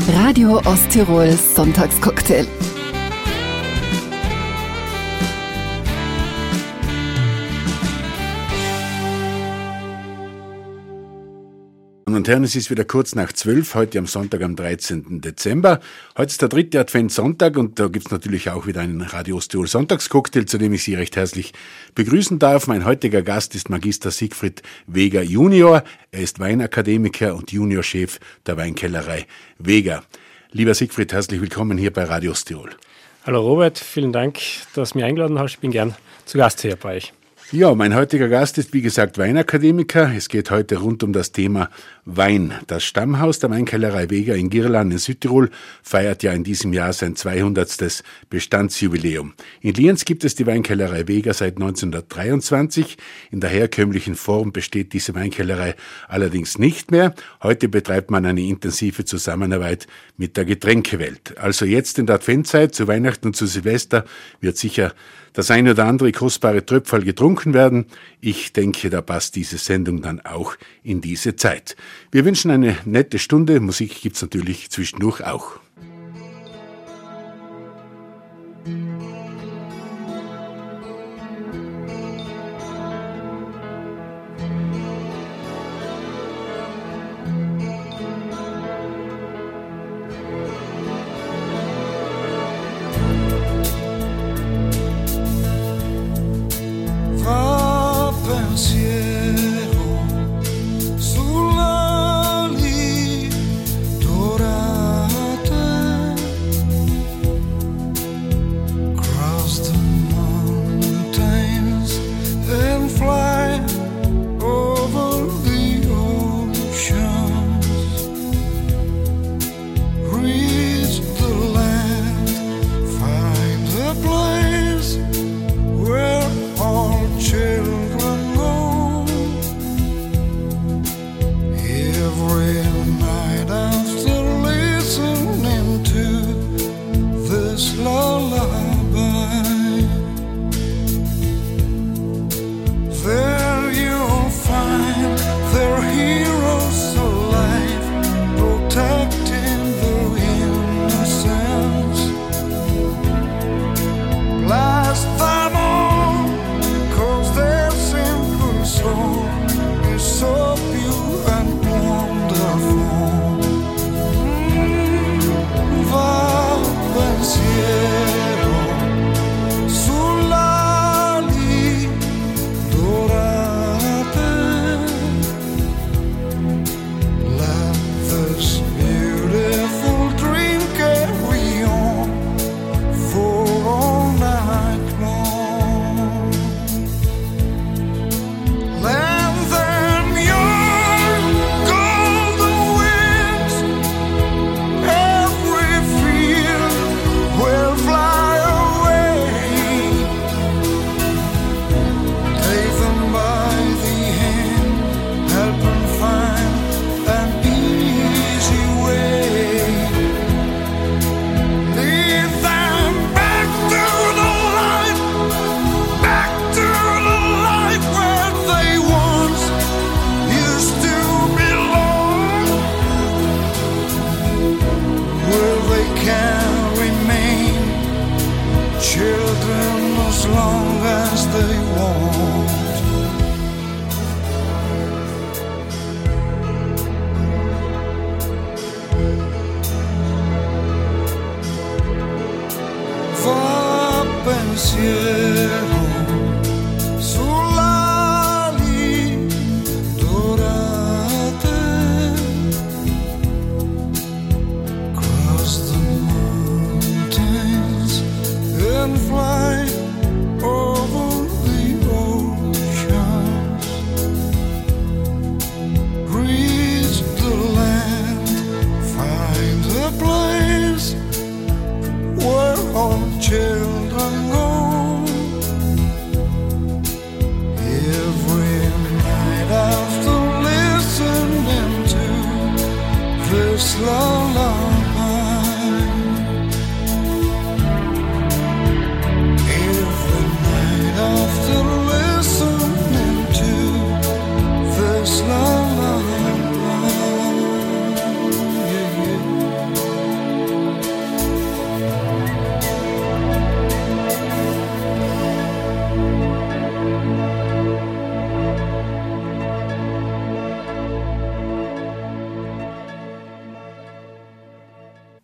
Radio Osttirol Sonntagscocktail. Und Herren, es ist wieder kurz nach 12, heute am Sonntag, am 13. Dezember. Heute ist der 3. Adventssonntag und da gibt's natürlich auch wieder einen Radio Osttirol Sonntagscocktail, zu dem ich Sie recht herzlich begrüßen darf. Mein heutiger Gast ist Magister Siegfried Weger Junior. Er ist Weinakademiker und Juniorchef der Weinkellerei Weger. Lieber Siegfried, herzlich willkommen hier bei Radio Osttirol. Hallo Robert, vielen Dank, dass du mich eingeladen hast. Ich bin gern zu Gast hier bei euch. Ja, mein heutiger Gast ist, wie gesagt, Weinakademiker. Es geht heute rund um das Thema Wein. Das Stammhaus der Weinkellerei Weger in Girlan in Südtirol feiert ja in diesem Jahr sein 200. Bestandsjubiläum. In Lienz gibt es die Weinkellerei Weger seit 1923. In der herkömmlichen Form besteht diese Weinkellerei allerdings nicht mehr. Heute betreibt man eine intensive Zusammenarbeit mit der Getränkewelt. Also jetzt in der Adventzeit, zu Weihnachten und zu Silvester, wird sicher das ein oder andere kostbare Tröpferl getrunken werden. Ich denke, da passt diese Sendung dann auch in diese Zeit. Wir wünschen eine nette Stunde. Musik gibt's natürlich zwischendurch auch.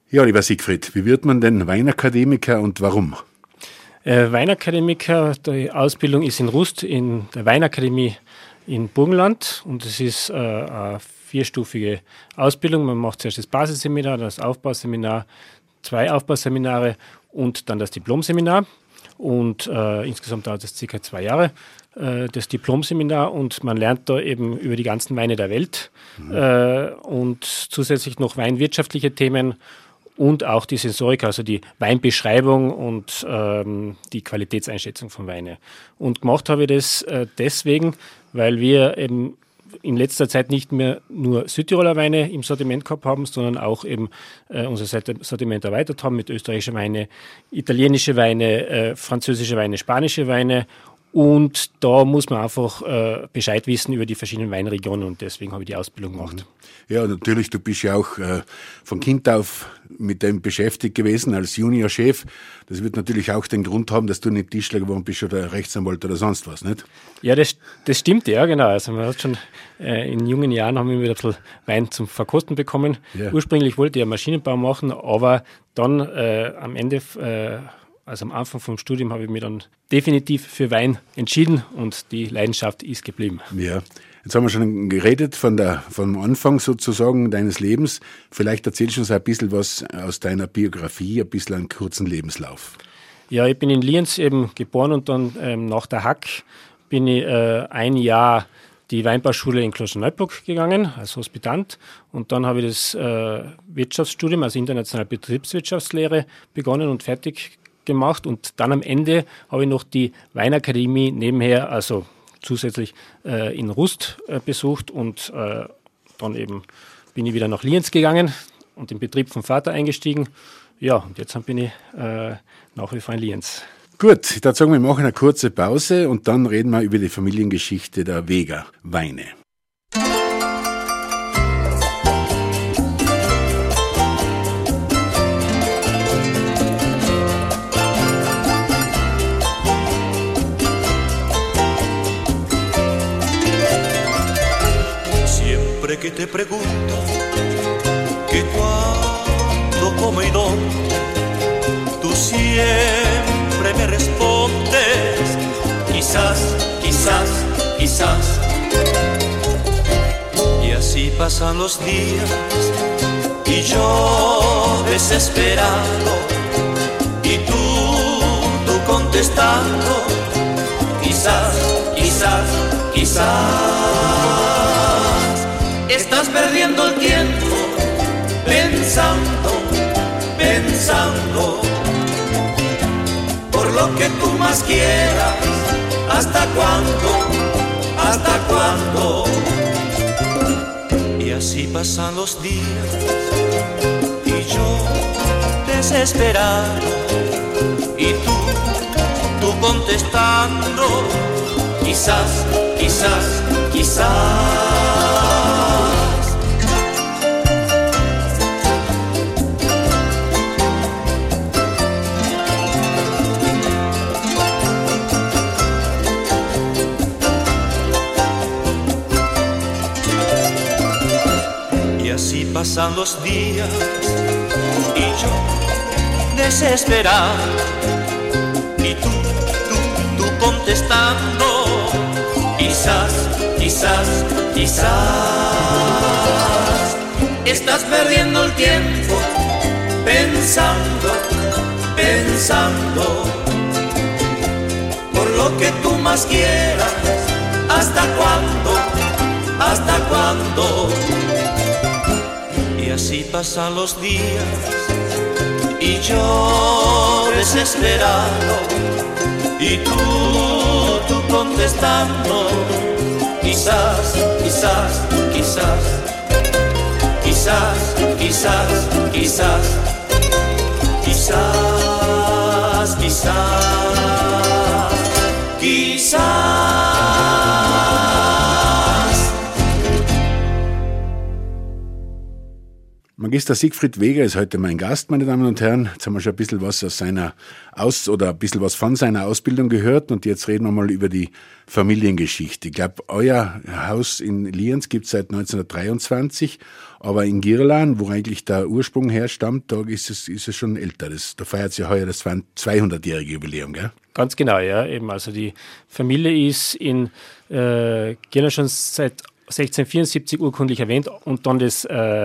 Ja, lieber Siegfried, wie wird man denn Weinakademiker und warum? Weinakademiker, die Ausbildung ist in Rust in der Weinakademie in Burgenland und es ist eine 4-stufige Ausbildung. Man macht zuerst das Basisseminar, das Aufbauseminar, 2 Aufbauseminare und dann das Diplomseminar. Und insgesamt dauert es ca. 2 Jahre, das Diplomseminar, und man lernt da eben über die ganzen Weine der Welt und zusätzlich noch weinwirtschaftliche Themen und auch die Sensorik, also die Weinbeschreibung und die Qualitätseinschätzung von Weine. Und gemacht habe ich das deswegen, weil wir eben in letzter Zeit nicht mehr nur Südtiroler Weine im Sortiment gehabt haben, sondern auch eben unser Sortiment erweitert haben mit österreichische Weine, italienische Weine, französische Weine, spanische Weine. Und da muss man einfach Bescheid wissen über die verschiedenen Weinregionen, und deswegen habe ich die Ausbildung gemacht. Ja, natürlich, du bist ja auch von Kind auf mit dem beschäftigt gewesen als Juniorchef. Das wird natürlich auch den Grund haben, dass du nicht Tischler geworden bist oder Rechtsanwalt oder sonst was, nicht? Ja, das stimmt, ja, genau. Also man hat schon in jungen Jahren haben wir wieder ein bisschen Wein zum Verkosten bekommen. Ja. Ursprünglich wollte ich ja Maschinenbau machen, aber dann am Ende also am Anfang vom Studium habe ich mich dann definitiv für Wein entschieden und die Leidenschaft ist geblieben. Ja, jetzt haben wir schon geredet vom Anfang sozusagen deines Lebens. Vielleicht erzählst du uns ein bisschen was aus deiner Biografie, ein bisschen einen kurzen Lebenslauf. Ja, ich bin in Lienz eben geboren und dann nach der Hack bin ich ein Jahr die Weinbauschule in Klosterneuburg gegangen als Hospitant, und dann habe ich das Wirtschaftsstudium, also internationale Betriebswirtschaftslehre, begonnen und fertig gemacht, und dann am Ende habe ich noch die Weinakademie nebenher, also zusätzlich in Rust besucht, und dann eben bin ich wieder nach Lienz gegangen und im Betrieb vom Vater eingestiegen. Ja, und jetzt bin ich nach wie vor in Lienz. Gut, ich würde sagen, wir machen eine kurze Pause und dann reden wir über die Familiengeschichte der Weger Weine. Que te pregunto que cuándo, cómo y dónde, tú siempre me respondes, quizás, quizás, quizás. Y así pasan los días y yo desesperado, y tú contestando, quizás, quizás, quizás. Estás perdiendo el tiempo pensando, pensando, por lo que tú más quieras. ¿Hasta cuándo? ¿Hasta cuándo? Y así pasan los días y yo desesperado, y tú contestando, quizás, quizás, quizás. Así pasan los días y yo desesperado, y tú contestando, quizás, quizás, quizás. Estás perdiendo el tiempo pensando, pensando, por lo que tú más quieras. ¿Hasta cuándo? ¿Hasta cuándo? Y así pasan los días y yo desesperado, y tú contestando, quizás, quizás, quizás, quizás, quizás, quizás, quizás, quizás, quizás. Magister Siegfried Weger ist heute mein Gast, meine Damen und Herren. Jetzt haben wir schon ein bisschen was von seiner Ausbildung gehört und jetzt reden wir mal über die Familiengeschichte. Ich glaube, euer Haus in Lienz gibt es seit 1923, aber in Girlan, wo eigentlich der Ursprung herstammt, da ist es schon älter. Da feiert es ja heuer das 200-jährige Jubiläum, gell? Ganz genau, ja. Eben, also die Familie ist in Girlan schon seit 1674 urkundlich erwähnt und dann das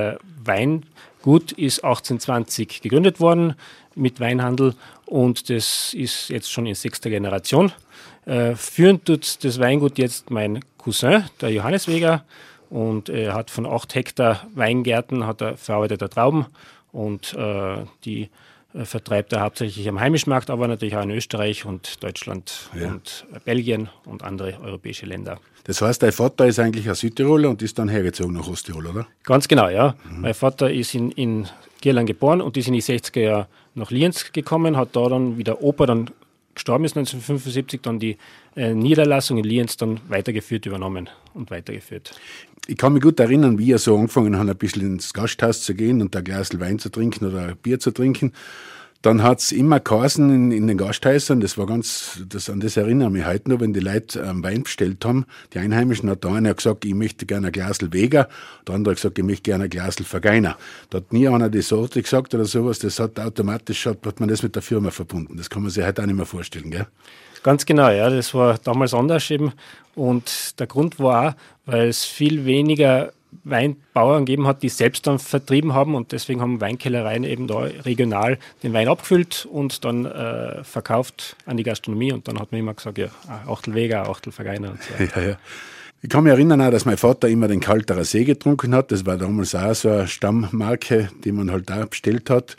Weingut ist 1820 gegründet worden mit Weinhandel und das ist jetzt schon in 6. Generation. Führend tut das Weingut jetzt mein Cousin, der Johannes Weger, und er hat von 8 Hektar Weingärten verarbeitet er Trauben und die vertreibt er hauptsächlich am heimischen Markt, aber natürlich auch in Österreich und Deutschland und Belgien und andere europäische Länder. Das heißt, dein Vater ist eigentlich ein Südtiroler und ist dann hergezogen nach Osttirol, oder? Ganz genau, ja. Mein Vater ist in Girlan geboren und ist in die 60er Jahre nach Lienz gekommen, hat da dann, wie der Opa dann gestorben ist 1975, dann die Niederlassung in Lienz dann übernommen und weitergeführt. Ich kann mich gut erinnern, wie er so angefangen hat, ein bisschen ins Gasthaus zu gehen und ein Glas Wein zu trinken oder ein Bier zu trinken. Dann hat es immer geheißen in den Gasthäusern, an das erinnere ich mich heute noch, wenn die Leute Wein bestellt haben, die Einheimischen, hat der eine gesagt, ich möchte gerne ein Glasl Weger, der andere hat gesagt, ich möchte gerne ein Glasl Vergeiner. Da hat nie einer die Sorte gesagt oder sowas, das hat automatisch, hat man das mit der Firma verbunden. Das kann man sich heute auch nicht mehr vorstellen, gell? Ganz genau, ja, das war damals anders eben und der Grund war auch, weil es viel weniger Weinbauern gegeben hat, die selbst dann vertrieben haben und deswegen haben Weinkellereien eben da regional den Wein abgefüllt und dann verkauft an die Gastronomie und dann hat man immer gesagt, ja, Achtel Weger, Achtel Vergeiner und so weiter. Ja. Ich kann mich erinnern auch, dass mein Vater immer den Kalterer See getrunken hat, das war damals auch so eine Stammmarke, die man halt auch bestellt hat.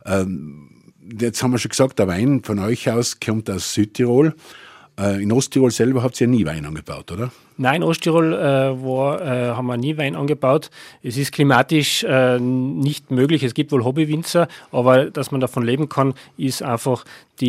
Jetzt haben wir schon gesagt, der Wein von euch aus kommt aus Südtirol. In Osttirol selber habt ihr ja nie Wein angebaut, oder? Nein, in Osttirol haben wir nie Wein angebaut. Es ist klimatisch nicht möglich. Es gibt wohl Hobbywinzer, aber dass man davon leben kann, ist einfach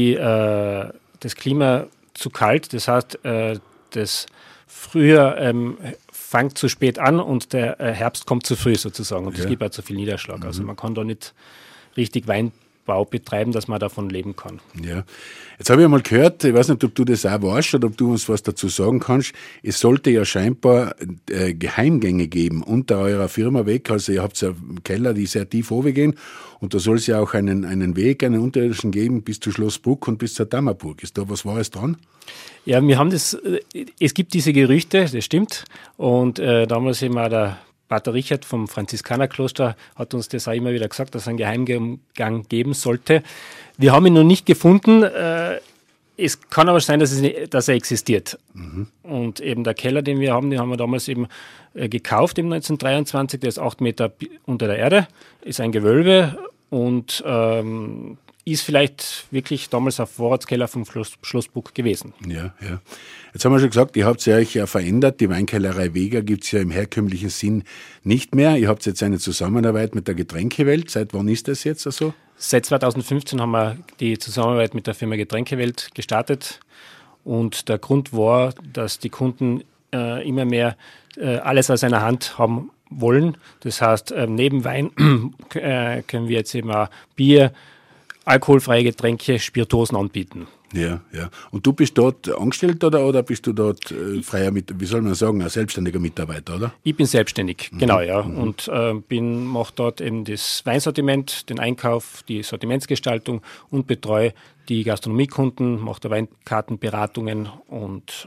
das Klima zu kalt. Das heißt, das Frühjahr fängt zu spät an und der Herbst kommt zu früh sozusagen. Und es gibt auch zu viel Niederschlag. Also man kann da nicht richtig Weinbau betreiben, dass man davon leben kann. Ja. Jetzt habe ich einmal gehört, ich weiß nicht, ob du das auch weißt oder ob du uns was dazu sagen kannst, es sollte ja scheinbar Geheimgänge geben unter eurer Firma weg, also ihr habt ja Keller, die sehr tief runtergehen und da soll es ja auch einen Weg, einen unterirdischen geben bis zu Schloss Bruck und bis zur Dammerburg. Ist da was Wahres dran? Ja, es gibt diese Gerüchte, das stimmt und damals eben auch der Pater Richard vom Franziskanerkloster hat uns das auch immer wieder gesagt, dass es einen Geheimgang geben sollte. Wir haben ihn noch nicht gefunden. Es kann aber sein, dass er existiert. Und eben der Keller, den wir haben damals eben gekauft im 1923. Der ist 8 Meter unter der Erde, ist ein Gewölbe und ist vielleicht wirklich damals ein Vorratskeller vom Schloss Bruck gewesen. Ja. Jetzt haben wir schon gesagt, ihr habt euch ja verändert. Die Weinkellerei Weger gibt es ja im herkömmlichen Sinn nicht mehr. Ihr habt jetzt eine Zusammenarbeit mit der Getränkewelt. Seit wann ist das jetzt so? Seit 2015 haben wir die Zusammenarbeit mit der Firma Getränkewelt gestartet. Und der Grund war, dass die Kunden immer mehr alles aus einer Hand haben wollen. Das heißt, neben Wein können wir jetzt eben auch Bier, alkoholfreie Getränke, Spirituosen anbieten. Ja. Und du bist dort angestellt oder bist du dort freier, wie soll man sagen, ein selbstständiger Mitarbeiter, oder? Ich bin selbstständig, genau, ja. Und mache dort eben das Weinsortiment, den Einkauf, die Sortimentsgestaltung und betreue die Gastronomiekunden, mache da Weinkartenberatungen und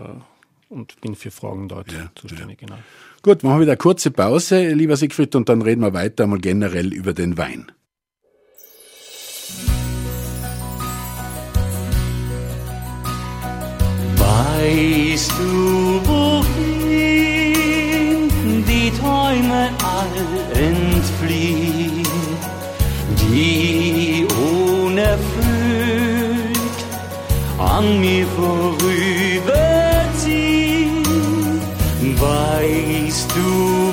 bin für Fragen dort zuständig, genau. Gut, machen wir wieder eine kurze Pause, lieber Siegfried, und dann reden wir weiter mal generell über den Wein. Weißt du, wohin die Träume all entfliehen, die unerfüllt an mir vorüberziehen? Weißt du,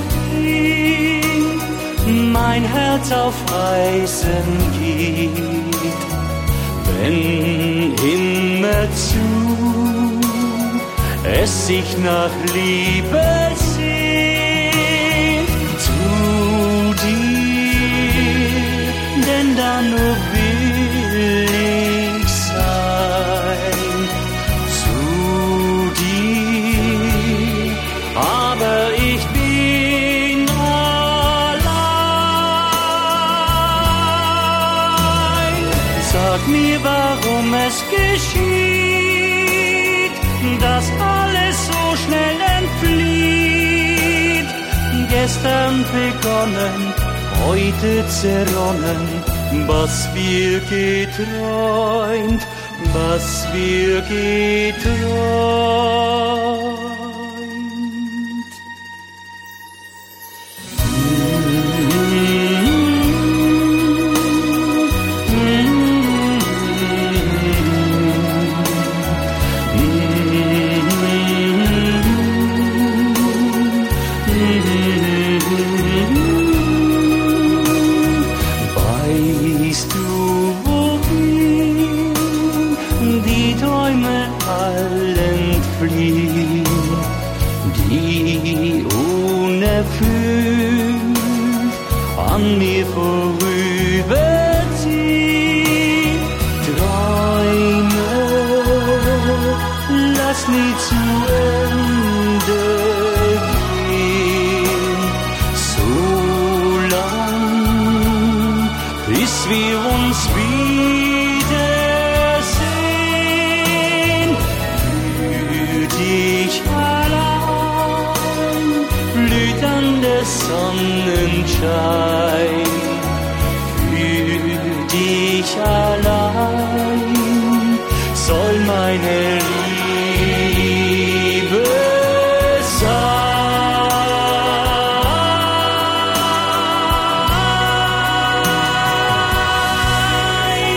wohin mein Herz auf Reisen geht, wenn immerzu es sich nach Liebe sehnt? Tu dir nur will ich sein zu dir, aber ich bin allein. Sag mir, warum es geschieht, dass alles so schnell entflieht. Gestern begonnen, heute zerronnen, was wir geträumt, was wir geträumt. An mir vorüberziehen, Träume, lass nie zu Ende gehen, so lang, bis wir uns wiedersehen. Für dich allein blüht an der Sonnenschein. Dich allein soll meine Liebe sein.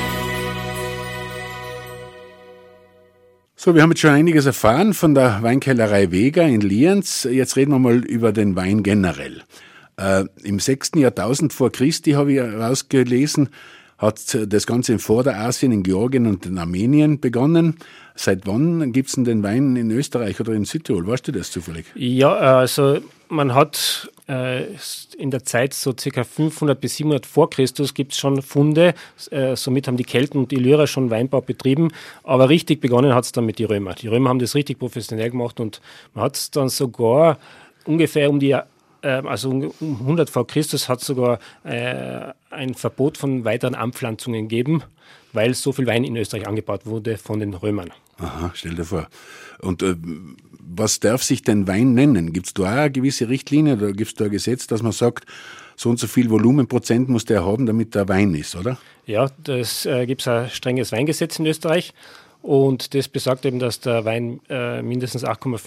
So, wir haben jetzt schon einiges erfahren von der Weinkellerei Vega in Lienz. Jetzt reden wir mal über den Wein generell. Im 6. Jahrtausend vor Christi, habe ich herausgelesen, hat das Ganze in Vorderasien, in Georgien und in Armenien begonnen. Seit wann gibt es denn den Wein in Österreich oder in Südtirol? Weißt du das zufällig? Ja, also man hat in der Zeit so ca. 500 bis 700 vor Christus gibt es schon Funde. Somit haben die Kelten und die Illyrer schon Weinbau betrieben. Aber richtig begonnen hat es dann mit den Römern. Die Römer haben das richtig professionell gemacht und man hat es dann sogar ungefähr um 100 vor Christus hat es sogar ein Verbot von weiteren Anpflanzungen gegeben, weil so viel Wein in Österreich angebaut wurde von den Römern. Aha, stell dir vor. Und was darf sich denn Wein nennen? Gibt es da auch eine gewisse Richtlinie oder gibt es da ein Gesetz, dass man sagt, so und so viel Volumenprozent muss der haben, damit der Wein ist, oder? Ja, das gibt es ein strenges Weingesetz in Österreich und das besagt eben, dass der Wein mindestens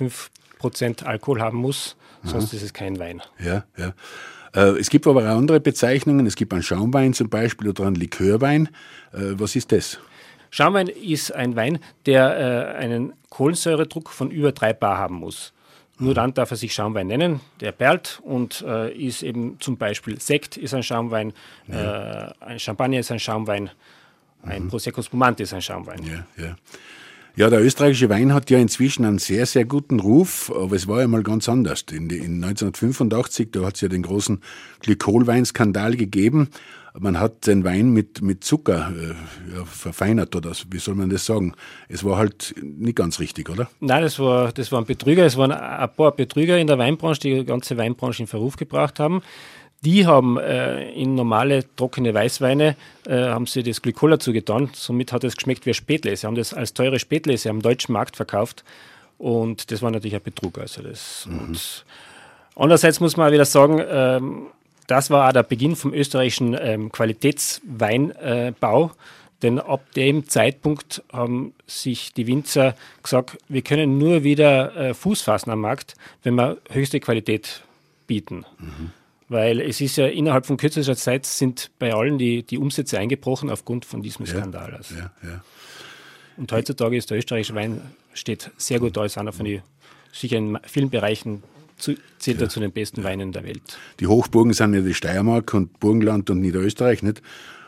8,5% Alkohol haben muss. Sonst ist es kein Wein. Ja, ja. Es gibt aber auch andere Bezeichnungen. Es gibt einen Schaumwein zum Beispiel oder einen Likörwein. Was ist das? Schaumwein ist ein Wein, der einen Kohlensäuredruck von über 3 bar haben muss. Nur dann darf er sich Schaumwein nennen. Der perlt und ist eben zum Beispiel Sekt ist ein Schaumwein, ein Champagner ist ein Schaumwein, ein Prosecco Spumante ist ein Schaumwein. Ja, ja. Ja, der österreichische Wein hat ja inzwischen einen sehr, sehr guten Ruf, aber es war ja mal ganz anders. In 1985, da hat es ja den großen Glykolweinskandal gegeben. Man hat den Wein mit Zucker verfeinert, oder wie soll man das sagen? Es war halt nicht ganz richtig, oder? Nein, das waren Betrüger. Es waren ein paar Betrüger in der Weinbranche, die ganze Weinbranche in Verruf gebracht haben. Die haben in normale, trockene Weißweine haben sie das Glykol dazu getan. Somit hat es geschmeckt wie ein Spätlese. Sie haben das als teure Spätlese am deutschen Markt verkauft. Und das war natürlich ein Betrug. Also und andererseits muss man auch wieder sagen, das war auch der Beginn vom österreichischen Qualitätsweinbau. Denn ab dem Zeitpunkt haben sich die Winzer gesagt, wir können nur wieder Fuß fassen am Markt, wenn wir höchste Qualität bieten. Weil es ist ja innerhalb von kürzester Zeit sind bei allen die Umsätze eingebrochen aufgrund von diesem Skandal. Also. Ja, ja. Und heutzutage ist der österreichische Wein steht sehr gut da, ist einer von den, sicher in vielen Bereichen zählt er zu den besten Weinen der Welt. Die Hochburgen sind ja die Steiermark und Burgenland und Niederösterreich, nicht?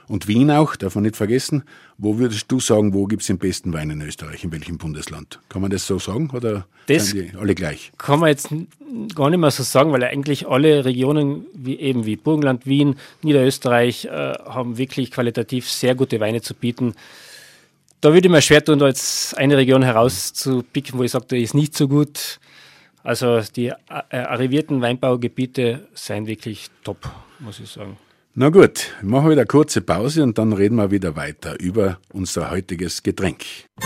Und Wien auch, darf man nicht vergessen. Wo würdest du sagen, wo gibt es den besten Wein in Österreich, in welchem Bundesland? Kann man das so sagen oder sind die alle gleich? Kann man jetzt gar nicht mehr so sagen, weil eigentlich alle Regionen, wie Burgenland, Wien, Niederösterreich, haben wirklich qualitativ sehr gute Weine zu bieten. Da würde ich mir schwer tun, da jetzt eine Region herauszupicken, wo ich sage, die ist nicht so gut. Also die arrivierten Weinbaugebiete sind wirklich top, muss ich sagen. Na gut, machen wir wieder eine kurze Pause und dann reden wir wieder weiter über unser heutiges Getränk.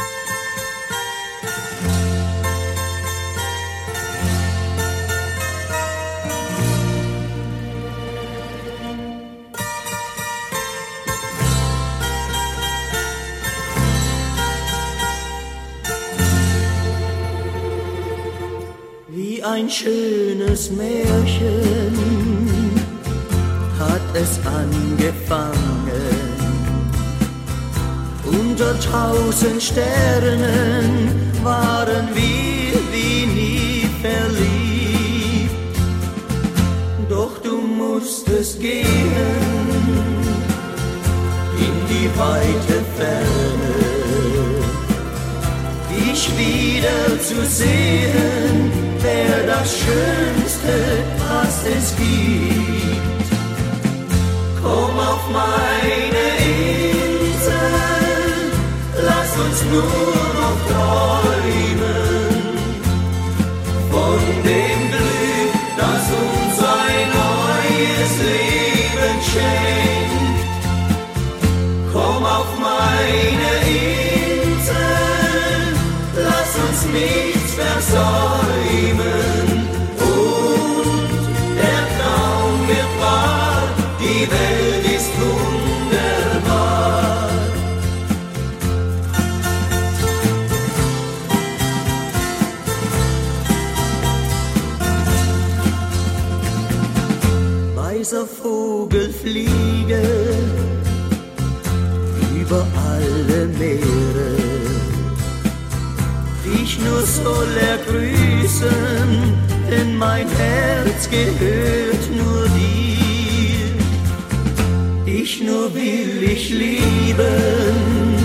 Wie ein schönes Märchen hat es angefangen. Unter 1000 Sternen waren wir wie nie verliebt. Doch du musstest gehen in die weite Ferne, dich wieder zu sehen, wär das Schönste, was es gibt. Komm auf meine Insel, lass uns nur noch träumen von dem Glück, das uns ein neues Leben schenkt. Komm auf meine Insel, lass uns nichts versäumen und der Traum wird wahr, die Welt ist wunderbar. Weißer Vogel fliege über alle Meere, dich nur soll er grüßen, denn mein Herz gehört nur dir. Dich nur will ich lieben,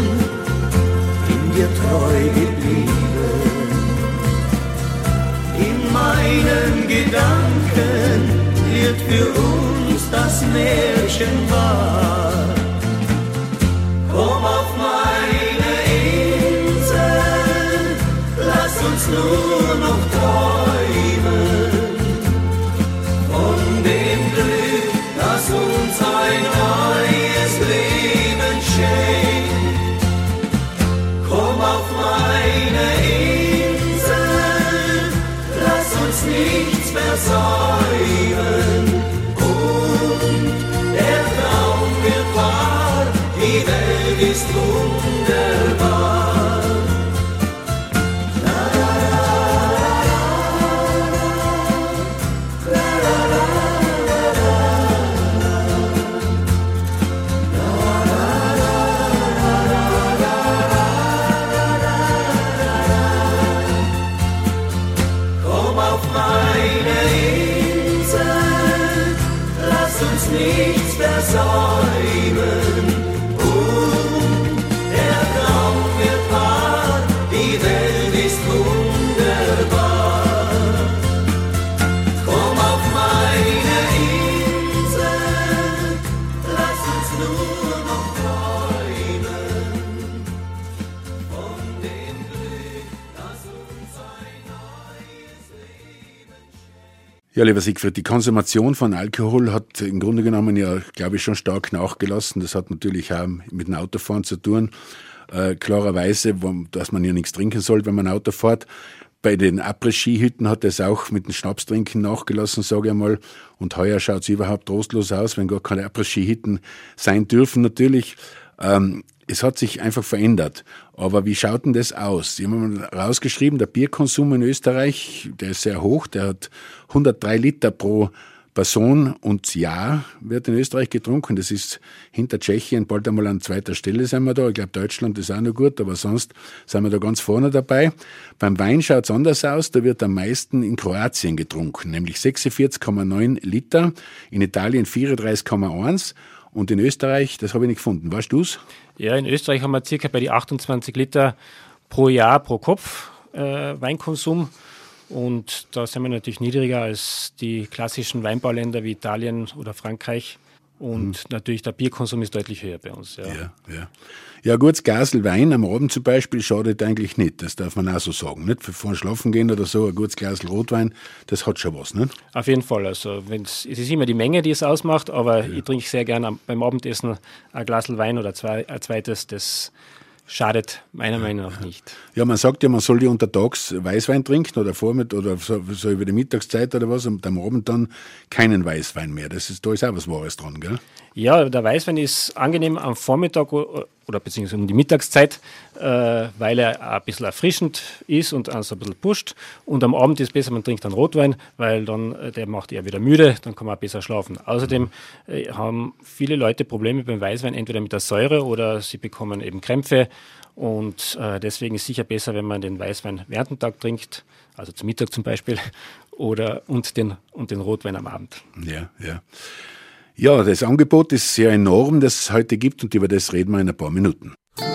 in dir treu geblieben. In meinen Gedanken wird für uns das Märchen wahr. Komm auf meine Insel, lass uns nur noch träumen von dem Glück, das uns ein neues Leben schenkt. Komm auf meine Insel, lass uns nichts versäumen und der Traum wird wahr, die Welt ist wunderbar. Nichts versäumen und der Traum wird wahr, die Welt ist wunderbar. Komm auf meine Insel, lass uns nur noch träumen von dem Glück, das uns ein neues Leben schenkt. Ja, lieber Siegfried, die Konsumation von Alkohol hat im Grunde genommen ja, glaube ich, schon stark nachgelassen. Das hat natürlich auch mit dem Autofahren zu tun. Klarerweise, dass man ja nichts trinken soll, wenn man Auto fährt. Bei den Après-Ski-Hütten hat es auch mit dem Schnapstrinken nachgelassen, sage ich einmal. Und heuer schaut es überhaupt trostlos aus, wenn gar keine Après-Ski-Hütten sein dürfen natürlich. Es hat sich einfach verändert. Aber wie schaut denn das aus? Sie haben rausgeschrieben, der Bierkonsum in Österreich, der ist sehr hoch, der hat 103 Liter pro Person und Jahr wird in Österreich getrunken. Das ist hinter Tschechien bald einmal an zweiter Stelle sind wir da. Ich glaube, Deutschland ist auch noch gut, aber sonst sind wir da ganz vorne dabei. Beim Wein schaut es anders aus. Da wird am meisten in Kroatien getrunken, nämlich 46,9 Liter, in Italien 34,1 Und in Österreich, das habe ich nicht gefunden. Weißt du's? Ja, in Österreich haben wir circa bei die 28 Liter pro Jahr pro Kopf Weinkonsum. Und da sind wir natürlich niedriger als die klassischen Weinbauländer wie Italien oder Frankreich. Und natürlich der Bierkonsum ist deutlich höher bei uns. Ja, gutes Glasl Wein am Abend zum Beispiel schadet eigentlich nicht. Das darf man auch so sagen. Nicht? Vor Schlafen gehen oder so, ein gutes Glasl Rotwein, das hat schon was. Nicht? Auf jeden Fall. Also es ist immer die Menge, die es ausmacht, aber ich trinke sehr gerne beim Abendessen ein Glasl Wein oder ein zweites. Das schadet meiner Meinung nach nicht. Ja, man sagt ja, man soll ja untertags Weißwein trinken oder Vormittag oder so über die Mittagszeit oder was und am Abend dann keinen Weißwein mehr. Da ist auch was Wahres dran, gell? Ja, der Weißwein ist angenehm am Vormittag oder beziehungsweise um die Mittagszeit, weil er ein bisschen erfrischend ist und also ein bisschen pusht. Und am Abend ist es besser, man trinkt dann Rotwein, weil dann der macht eher wieder müde, dann kann man auch besser schlafen. Außerdem haben viele Leute Probleme beim Weißwein, entweder mit der Säure oder sie bekommen eben Krämpfe. Und deswegen ist es sicher besser, wenn man den Weißwein während dem Tag trinkt, also zum Mittag zum Beispiel, und den Rotwein am Abend. Ja. Ja, das Angebot ist sehr enorm, das es heute gibt und über das reden wir in ein paar Minuten.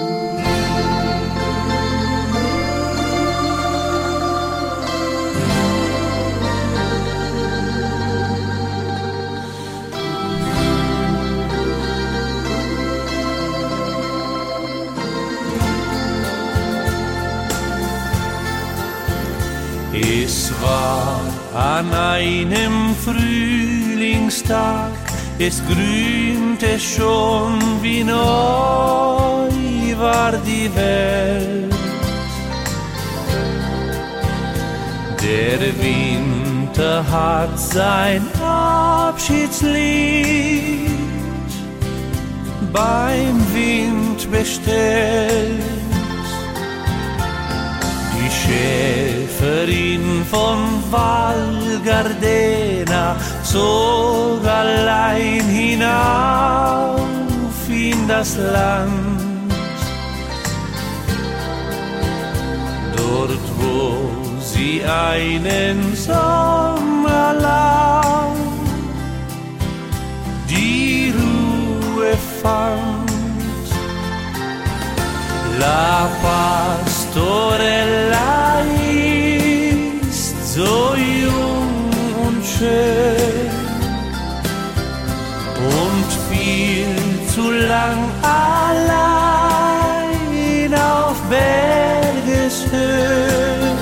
Es war an einem Frühlingstag, es grünte schon, wie neu war die Welt. Der Winter hat sein Abschiedslied beim Wind bestellt. Die Schäferin von Val Gardena zog allein hinauf in das Land. Dort, wo sie einen Sommer lang die Ruhe fand. La Pastorella ist so jung und schön und viel zu lang allein auf Bergeshöhen.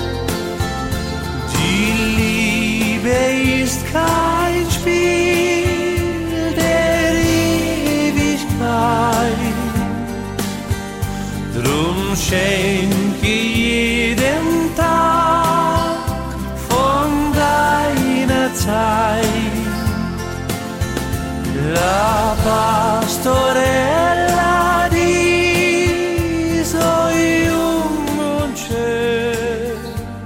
Die Liebe ist kein Spiel der Ewigkeit. Drum schenke jedem Tag von deiner Zeit. La Pastorella, die so jung und schön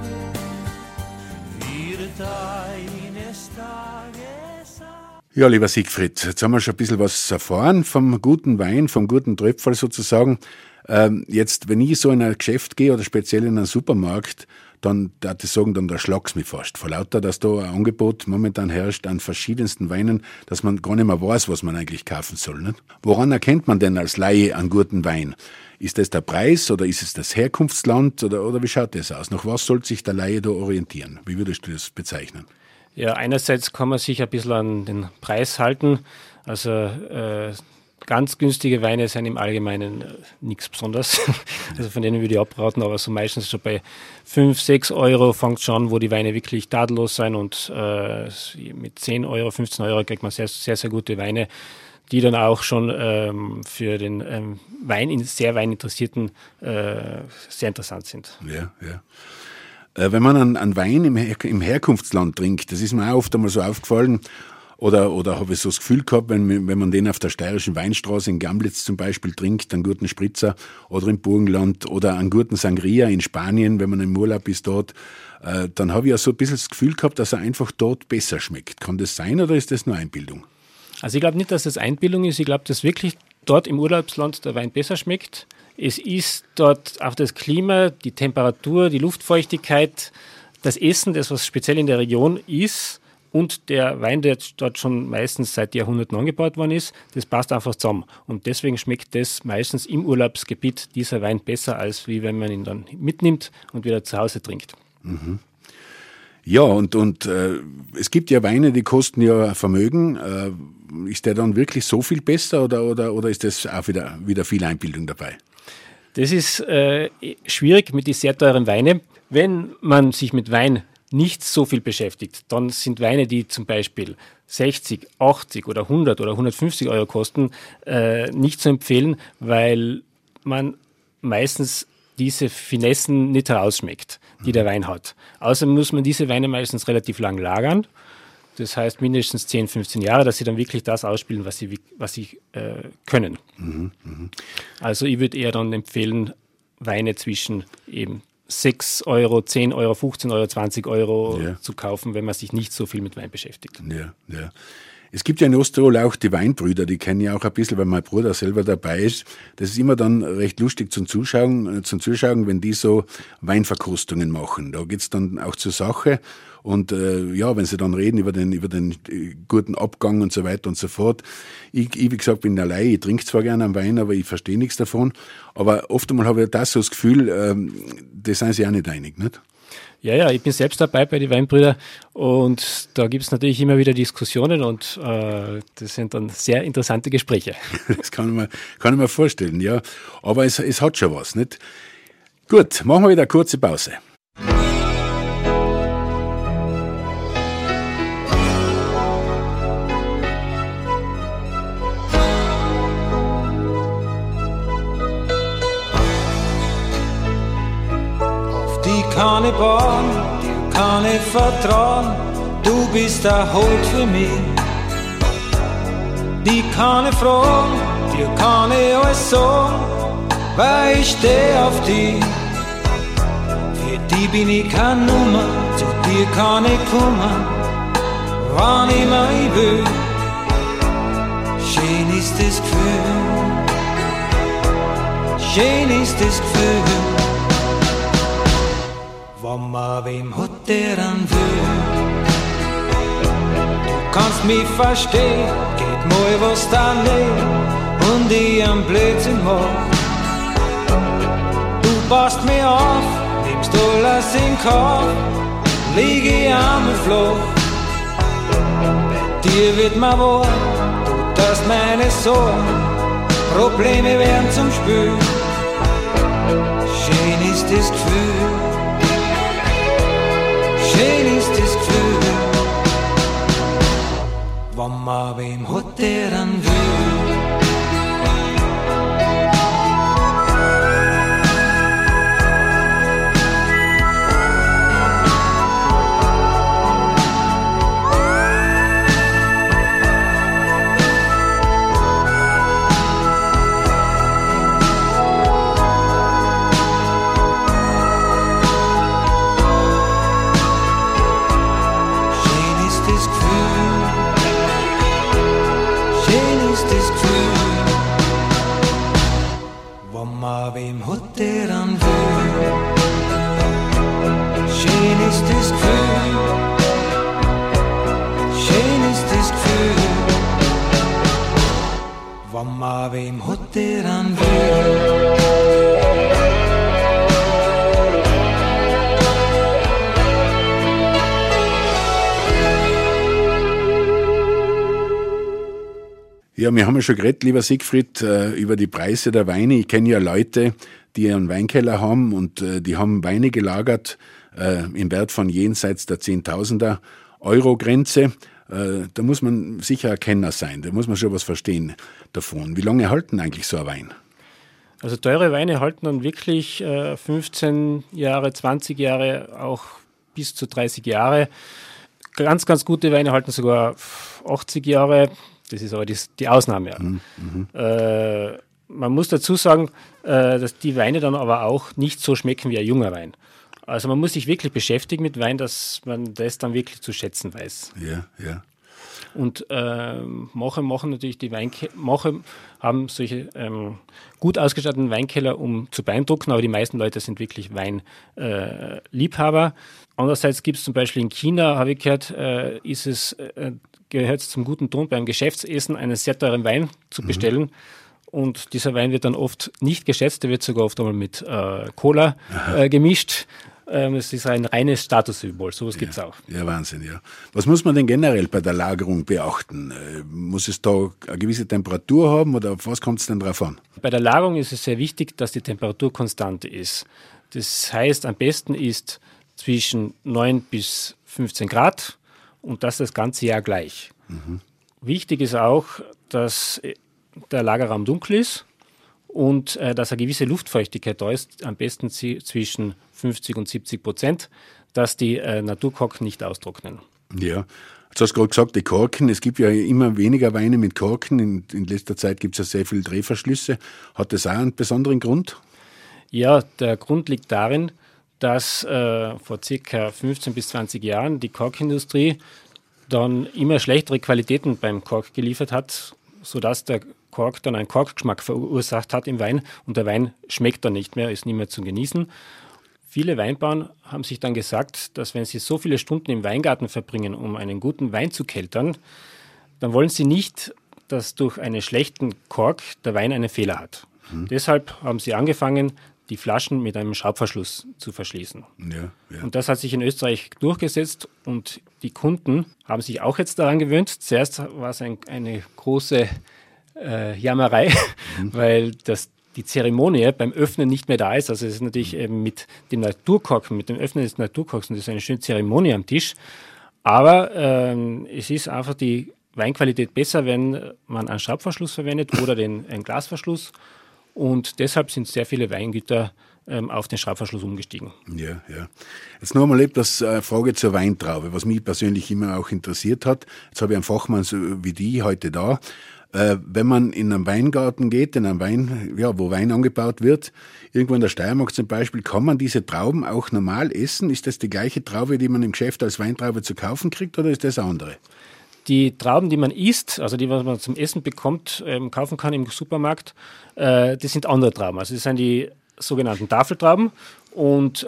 wird eines Tages. Ja, lieber Siegfried, jetzt haben wir schon ein bisschen was erfahren vom guten Wein, vom guten Tröpferl sozusagen. Jetzt, wenn ich so in ein Geschäft gehe oder speziell in einen Supermarkt, dann darf ich sagen, dann erschlag's mich fast. Vor lauter, dass da ein Angebot momentan herrscht an verschiedensten Weinen, dass man gar nicht mehr weiß, was man eigentlich kaufen soll. Nicht? Woran erkennt man denn als Laie einen guten Wein? Ist das der Preis oder ist es das Herkunftsland oder wie schaut das aus? Nach was sollte sich der Laie da orientieren? Wie würdest du das bezeichnen? Ja, einerseits kann man sich ein bisschen an den Preis halten. Also ganz günstige Weine sind im Allgemeinen nichts Besonderes. Also von denen würde ich abraten, aber so meistens schon bei 5, 6 Euro fängt es schon, wo die Weine wirklich tadellos sind und mit 10 Euro, 15 Euro kriegt man sehr, sehr, sehr gute Weine, die dann auch schon für den sehr Weininteressierten sehr interessant sind. Ja. Wenn man einen Wein im Herkunftsland trinkt, das ist mir auch oft einmal so aufgefallen, oder habe ich so das Gefühl gehabt, wenn man den auf der steirischen Weinstraße in Gamblitz zum Beispiel trinkt, einen guten Spritzer, oder im Burgenland oder einen guten Sangria in Spanien, wenn man im Urlaub ist dort, dann habe ich ja so ein bisschen das Gefühl gehabt, dass er einfach dort besser schmeckt. Kann das sein oder ist das nur Einbildung? Also ich glaube nicht, dass das Einbildung ist. Ich glaube, dass wirklich dort im Urlaubsland der Wein besser schmeckt. Es ist dort auch das Klima, die Temperatur, die Luftfeuchtigkeit, das Essen, das was speziell in der Region ist und der Wein, der dort schon meistens seit Jahrhunderten angebaut worden ist, das passt einfach zusammen. Und deswegen schmeckt das meistens im Urlaubsgebiet dieser Wein besser, als wie wenn man ihn dann mitnimmt und wieder zu Hause trinkt. Ja, und es gibt ja Weine, die kosten ja Vermögen. Ist der dann wirklich so viel besser oder ist das auch wieder viel Einbildung dabei? Das ist schwierig mit den sehr teuren Weinen. Wenn man sich mit Wein nicht so viel beschäftigt, dann sind Weine, die zum Beispiel 60, 80 oder 100 oder 150 Euro kosten, nicht zu empfehlen, weil man meistens diese Finessen nicht herausschmeckt, die der Wein hat. Außerdem muss man diese Weine meistens relativ lang lagern. Das heißt mindestens 10, 15 Jahre, dass sie dann wirklich das ausspielen, was sie können. Also ich würde eher dann empfehlen, Weine zwischen eben 6 Euro, 10 Euro, 15 Euro, 20 Euro zu kaufen, wenn man sich nicht so viel mit Wein beschäftigt. Ja. Es gibt ja in Osttirol auch die Weinbrüder, die kenne ich auch ein bisschen, weil mein Bruder selber dabei ist. Das ist immer dann recht lustig zum Zuschauen, wenn die so Weinverkostungen machen. Da geht's dann auch zur Sache. Und wenn sie dann reden über den guten Abgang und so weiter und so fort. Ich wie gesagt, bin allein, ich trinke zwar gerne einen Wein, aber ich verstehe nichts davon. Aber oft einmal habe ich so das Gefühl, das sind sie auch nicht einig, nicht? Ja, ich bin selbst dabei bei den Weinbrüdern und da gibt es natürlich immer wieder Diskussionen und das sind dann sehr interessante Gespräche. Das kann ich mir vorstellen, ja. Aber es hat schon was, nicht? Gut, machen wir wieder eine kurze Pause. Keine Bahn, dir kann ich vertrauen, du bist der Halt für mich. Die keine Fragen, dir kann ich alles sagen, weil ich steh auf dich. Für die bin ich keine Nummer, zu dir kann ich kommen, wann immer ich will. Schön ist das Gefühl, schön ist das Gefühl. Wenn man wem hat, der dann will. Du kannst mich verstehen, geht mal was daneben und ich am Blödsinn mach. Du passt mir auf, nimmst alles in Kauf, lieg ich einmal flach. Bei dir wird mir wahr, du tust meine Sorgen, Probleme werden zum Spül. Schön ist das Gefühl, schön ist das Gefühl, wenn man wem hat, der dann will. Wem hat der dann will? Schön ist das Gefühl, schön ist das Gefühl, wenn man wem hat der dann will. Ja, wir haben ja schon geredet, lieber Siegfried, über die Preise der Weine. Ich kenne ja Leute, die einen Weinkeller haben und die haben Weine gelagert im Wert von jenseits der 10.000er Euro Grenze. Da muss man sicher ein Kenner sein, da muss man schon was verstehen davon. Wie lange halten eigentlich so ein Wein? Also teure Weine halten dann wirklich 15 Jahre, 20 Jahre, auch bis zu 30 Jahre. Ganz, ganz gute Weine halten sogar 80 Jahre. Das ist aber die Ausnahme. Man muss dazu sagen, dass die Weine dann aber auch nicht so schmecken wie ein junger Wein. Also man muss sich wirklich beschäftigen mit Wein, dass man das dann wirklich zu schätzen weiß. Ja. Und machen natürlich die Weinkeller, haben solche gut ausgestatteten Weinkeller, um zu beeindrucken, aber die meisten Leute sind wirklich Weinliebhaber. Andererseits gibt es zum Beispiel in China, habe ich gehört, gehört es zum guten Ton, beim Geschäftsessen einen sehr teuren Wein zu bestellen. Und dieser Wein wird dann oft nicht geschätzt, der wird sogar oft einmal mit Cola gemischt. Es ist ein reines Statussymbol, sowas gibt es auch. Ja, Wahnsinn, ja. Was muss man denn generell bei der Lagerung beachten? Muss es da eine gewisse Temperatur haben oder auf was kommt es denn drauf an? Bei der Lagerung ist es sehr wichtig, dass die Temperatur konstant ist. Das heißt, am besten ist zwischen 9 bis 15 Grad und das ganze Jahr gleich. Wichtig ist auch, dass der Lagerraum dunkel ist und dass eine gewisse Luftfeuchtigkeit da ist, am besten zwischen 50 und 70%, dass die Naturkorken nicht austrocknen. Ja, jetzt hast du gerade gesagt, die Korken, es gibt ja immer weniger Weine mit Korken, in letzter Zeit gibt es ja sehr viele Drehverschlüsse. Hat das auch einen besonderen Grund? Ja, der Grund liegt darin, dass vor ca. 15 bis 20 Jahren die Korkindustrie dann immer schlechtere Qualitäten beim Kork geliefert hat, sodass der Kork dann einen Korkgeschmack verursacht hat im Wein und der Wein schmeckt dann nicht mehr, ist nicht mehr zu genießen. Viele Weinbauern haben sich dann gesagt, dass wenn sie so viele Stunden im Weingarten verbringen, um einen guten Wein zu keltern, dann wollen sie nicht, dass durch einen schlechten Kork der Wein einen Fehler hat. Deshalb haben sie angefangen, die Flaschen mit einem Schraubverschluss zu verschließen. Ja. Und das hat sich in Österreich durchgesetzt und die Kunden haben sich auch jetzt daran gewöhnt. Zuerst war es eine große Jammerei, weil die Zeremonie beim Öffnen nicht mehr da ist. Also es ist natürlich eben mit dem Naturkorken, mit dem Öffnen des Naturkorkens, das ist eine schöne Zeremonie am Tisch. Aber es ist einfach die Weinqualität besser, wenn man einen Schraubverschluss verwendet oder einen Glasverschluss. Und deshalb sind sehr viele Weingüter auf den Schraubverschluss umgestiegen. Ja. Jetzt noch einmal etwas Frage zur Weintraube, was mich persönlich immer auch interessiert hat. Jetzt habe ich einen Fachmann so wie die heute da. Wenn man in einen Weingarten geht, in einen Wein, wo Wein angebaut wird, irgendwo in der Steiermark zum Beispiel, kann man diese Trauben auch normal essen? Ist das die gleiche Traube, die man im Geschäft als Weintraube zu kaufen kriegt, oder ist das andere? Die Trauben, die man isst, also die, was man zum Essen bekommt, kaufen kann im Supermarkt, das sind andere Trauben. Also das sind die sogenannten Tafeltrauben und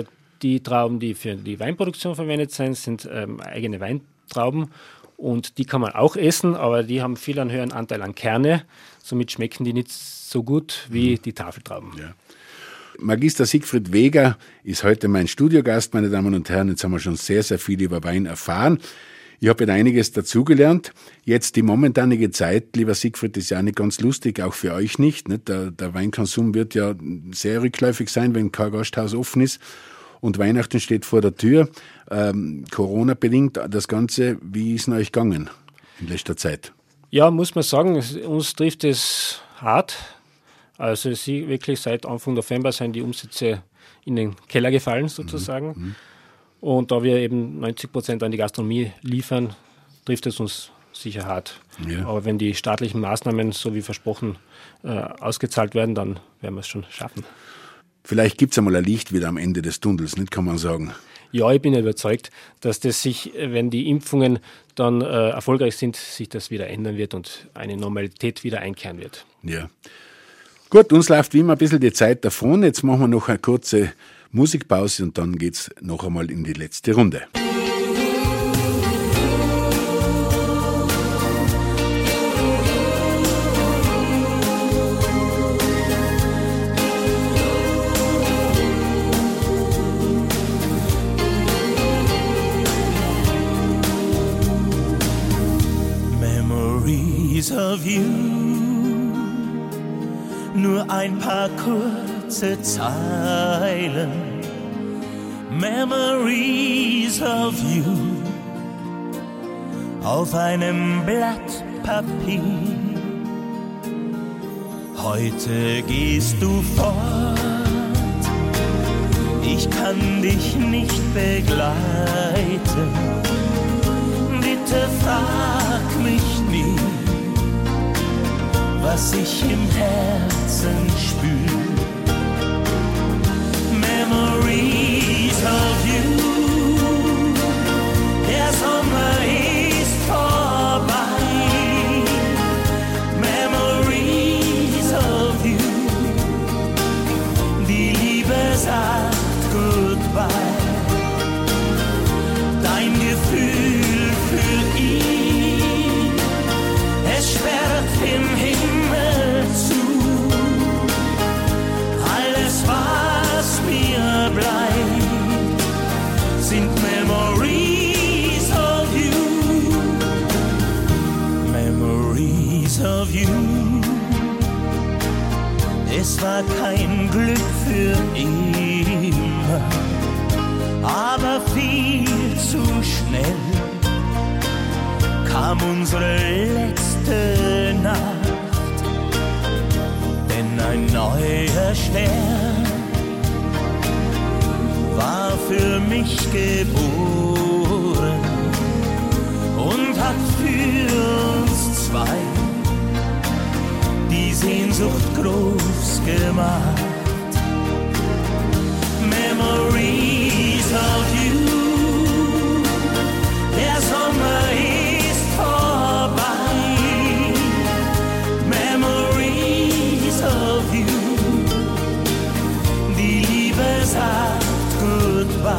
die Trauben, die für die Weinproduktion verwendet sind eigene Weintrauben und die kann man auch essen, aber die haben viel einen höheren Anteil an Kerne, somit schmecken die nicht so gut wie die Tafeltrauben. Ja. Magister Siegfried Weger ist heute mein Studiogast, meine Damen und Herren. Jetzt haben wir schon sehr, sehr viel über Wein erfahren. Ich habe jetzt einiges dazugelernt. Jetzt die momentanige Zeit, lieber Siegfried, ist ja nicht ganz lustig, auch für euch nicht. Der Weinkonsum wird ja sehr rückläufig sein, wenn kein Gasthaus offen ist. Und Weihnachten steht vor der Tür. Corona-bedingt das Ganze, wie ist es euch gegangen in letzter Zeit? Ja, muss man sagen, uns trifft es hart. Also wirklich seit Anfang November sind die Umsätze in den Keller gefallen sozusagen. Und da wir eben 90% an die Gastronomie liefern, trifft es uns sicher hart. Ja. Aber wenn die staatlichen Maßnahmen, so wie versprochen, ausgezahlt werden, dann werden wir es schon schaffen. Vielleicht gibt es einmal ein Licht wieder am Ende des Tunnels, nicht, kann man sagen. Ja, ich bin überzeugt, dass das sich, wenn die Impfungen dann erfolgreich sind, sich das wieder ändern wird und eine Normalität wieder einkehren wird. Ja. Gut, uns läuft wie immer ein bisschen die Zeit davon. Jetzt machen wir noch eine kurze Musikpause und dann geht's noch einmal in die letzte Runde. Memories of you, nur ein paar kurze Zeilen. Memories of you auf einem Blatt Papier. Heute gehst du fort, ich kann dich nicht begleiten. Bitte frag mich nie, was ich im Herzen spür. Memories of you, der Sommer ist vorbei. im Himmel zu. Alles, was mir bleibt, sind Memories of you. Memories of you. Es war kein Glück für immer, aber viel zu schnell kam unsere letzte Nacht, denn ein neuer Stern war für mich geboren und hat für uns zwei die Sehnsucht groß gemacht. Memories of you. Der Sommer ist vorbei. Memories of you. Die Liebe sagt goodbye.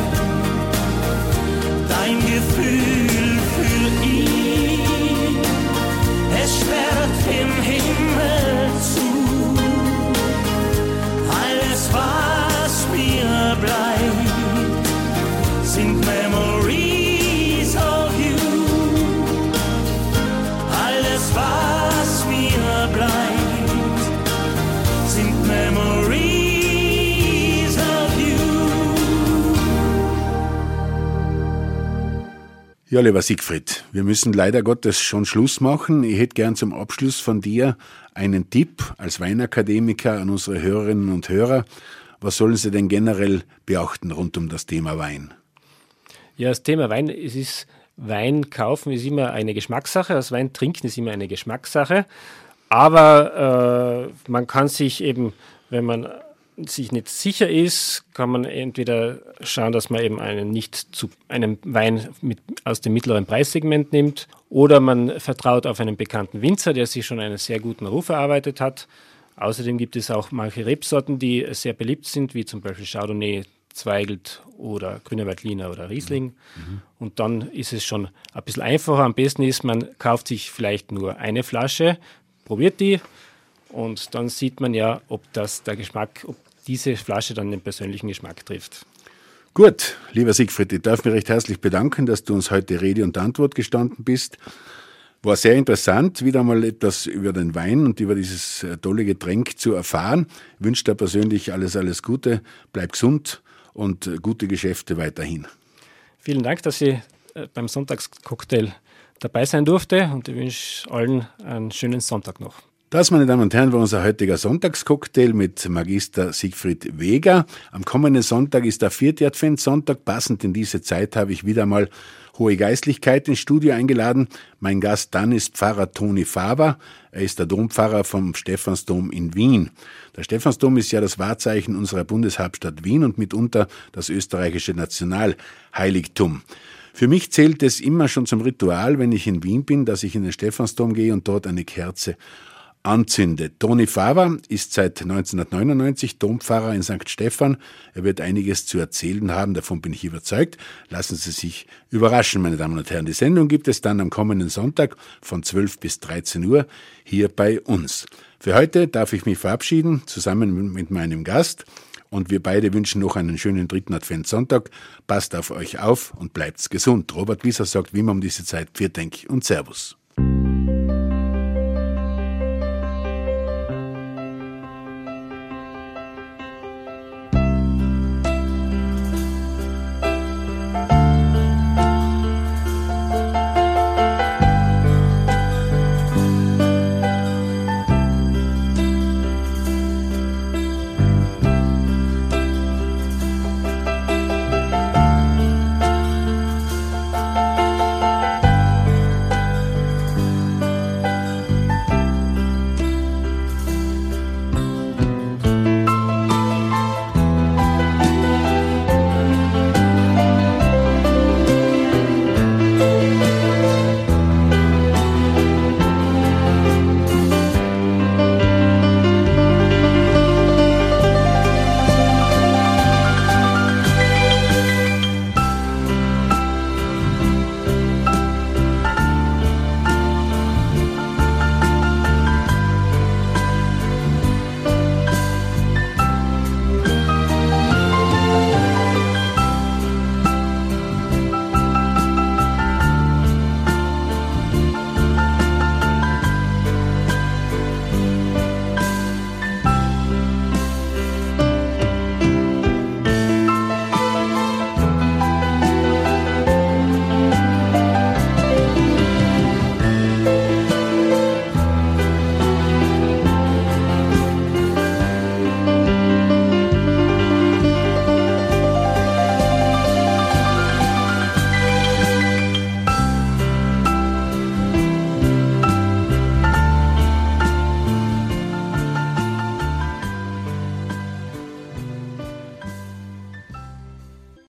Dein Gefühl für ihn, es sperrt im Himmel zu. Alles, was mir bleibt, sind Memories of you. Alles, was mir bleibt, sind Memories of you. Ja, lieber Siegfried, wir müssen leider Gottes schon Schluss machen. Ich hätte gern zum Abschluss von dir einen Tipp als Weinakademiker an unsere Hörerinnen und Hörer. Was sollen sie denn generell beachten rund um das Thema Wein? Ja, das Thema Wein, Wein kaufen ist immer eine Geschmackssache, das Wein trinken ist immer eine Geschmackssache. Aber man kann sich eben, wenn man sich nicht sicher ist, kann man entweder schauen, dass man eben einen Wein aus dem mittleren Preissegment nimmt, oder man vertraut auf einen bekannten Winzer, der sich schon einen sehr guten Ruf erarbeitet hat. Außerdem gibt es auch manche Rebsorten, die sehr beliebt sind, wie zum Beispiel Chardonnay, Zweigelt oder Grüner Veltliner oder Riesling. Mhm. Und dann ist es schon ein bisschen einfacher. Am besten ist, man kauft sich vielleicht nur eine Flasche, probiert die und dann sieht man ja, ob diese Flasche dann den persönlichen Geschmack trifft. Gut, lieber Siegfried, ich darf mich recht herzlich bedanken, dass du uns heute Rede und Antwort gestanden bist. War sehr interessant, wieder mal etwas über den Wein und über dieses tolle Getränk zu erfahren. Ich wünsche dir persönlich alles Gute, bleib gesund und gute Geschäfte weiterhin. Vielen Dank, dass ich beim Sonntagscocktail dabei sein durfte und ich wünsche allen einen schönen Sonntag noch. Das, meine Damen und Herren, war unser heutiger Sonntagscocktail mit Magister Siegfried Weger. Am kommenden Sonntag ist der 4. Adventssonntag. Passend in diese Zeit habe ich wieder mal Hohe Geistlichkeit ins Studio eingeladen. Mein Gast dann ist Pfarrer Toni Faber. Er ist der Dompfarrer vom Stephansdom in Wien. Der Stephansdom ist ja das Wahrzeichen unserer Bundeshauptstadt Wien und mitunter das österreichische Nationalheiligtum. Für mich zählt es immer schon zum Ritual, wenn ich in Wien bin, dass ich in den Stephansdom gehe und dort eine Kerze anzündet. Toni Faber ist seit 1999 Dompfarrer in St. Stephan. Er wird einiges zu erzählen haben, davon bin ich überzeugt. Lassen Sie sich überraschen, meine Damen und Herren. Die Sendung gibt es dann am kommenden Sonntag von 12 bis 13 Uhr hier bei uns. Für heute darf ich mich verabschieden, zusammen mit meinem Gast. Und wir beide wünschen noch einen schönen 3. Adventssonntag. Passt auf euch auf und bleibt's gesund. Robert Wieser sagt wie immer um diese Zeit Pfiat Denk und Servus.